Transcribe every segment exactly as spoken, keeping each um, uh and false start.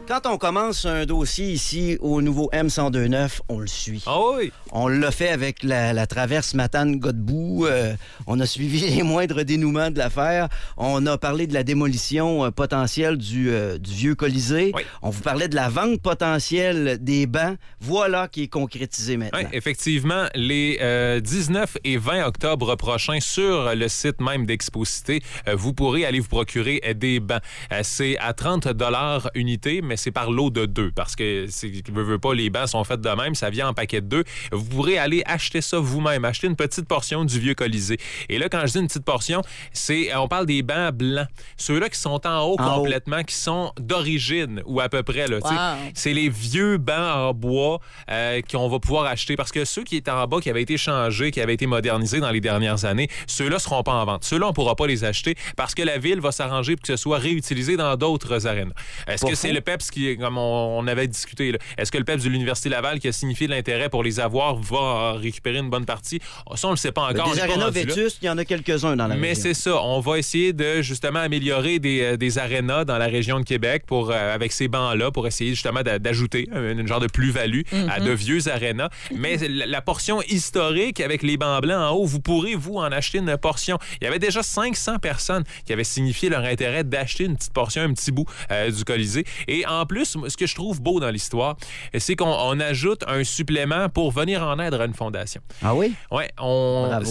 Quand on commence un dossier ici au nouveau M cent deux neuf, on le suit. Ah oui! On l'a fait avec la, la traverse Matane-Godbout. Euh, on a suivi les moindres dénouements de l'affaire. On a parlé de la démolition euh, potentielle du, euh, du vieux Colisée. Oui. On vous parlait de la vente potentielle des bancs. Voilà qui est concrétisé maintenant. Oui, effectivement, les euh, dix-neuf et vingt octobre prochains, sur le site même d'Exposité, euh, vous pourrez aller vous procurer euh, des bancs. Euh, c'est à trente dollars unité, mais c'est par lot de deux, parce que, c'est, veux, veux pas, les bancs sont faits de même, ça vient en paquet de deux. Vous pourrez aller acheter ça vous-même, acheter une petite portion du vieux Colisée. Et là, quand je dis une petite portion, c'est, on parle des bancs blancs. Ceux-là qui sont en haut En complètement, haut. Qui sont d'origine, ou à peu près, là, Wow. c'est les vieux bancs en bois euh, qu'on va pouvoir acheter, parce que ceux qui étaient en bas, qui avaient été changés, qui avaient été modernisés dans les dernières années, ceux-là ne seront pas en vente. Ceux-là, on ne pourra pas les acheter parce que la ville va s'arranger pour que ce soit réutilisé dans d'autres arénas. Est-ce Pas que fou. c'est le P E P S qui, comme on, on avait discuté, là, est-ce que le P E P S de l'Université Laval qui a signifié de l'intérêt pour les avoir va récupérer une bonne partie? Ça, on ne le sait pas encore. Des arénas vétustes, il y en a quelques-uns dans la Mais région. c'est ça. On va essayer de justement améliorer des, euh, des arénas dans la région de Québec pour, euh, avec ces bancs-là, pour essayer justement d'a- d'ajouter un, une genre de plus-value mm-hmm. à de vieux arénas. Mais la, la portion historique avec les bancs blancs en haut, vous pourrez, vous, en acheter une portion. Il y avait déjà cinq cents personnes qui avaient signifié leur intérêt d'acheter une petite portion, un petit bout euh, du Colisée. Et en plus, ce que je trouve beau dans l'histoire, c'est qu'on on ajoute un supplément pour venir en aide à une fondation. Ah oui? Oui, on, Bravo.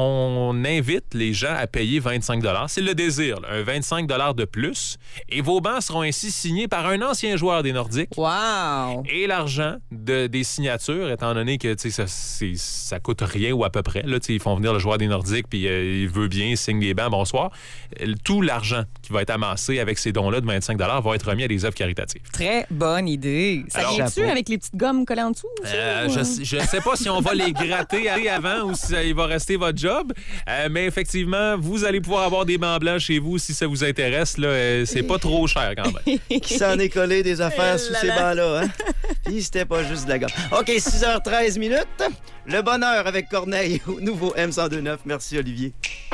on invite les gens à payer vingt-cinq dollars. C'est le désir, là, un vingt-cinq dollars de plus. Et vos bancs seront ainsi signés par un ancien joueur des Nordiques. Wow! Et l'argent de, des signatures, étant donné que ça, c'est, ça coûte rien ou à peu près. Là, ils font venir le joueur des Nordiques, puis euh, il veut bien, il signe des bancs, bonsoir. Tout l'argent qui va être amassé avec ces dons-là de vingt-cinq dollars va être remis à des œuvres caritatives. Très bonne idée. Ça Alors, vient-tu chapeau. avec les petites gommes collées en dessous? Euh, je ne sais pas si on va les gratter avant ou si il va rester votre job, euh, mais effectivement, vous allez pouvoir avoir des bancs blancs chez vous si ça vous intéresse. Là, euh, c'est pas trop cher quand même. Qui s'en est collé des affaires Eh sous là ces là. bancs-là, hein? Puis c'était pas juste de la gomme. OK, six heures treize minutes. Le bonheur avec Corneille au nouveau M cent deux neuf. Merci, Olivier.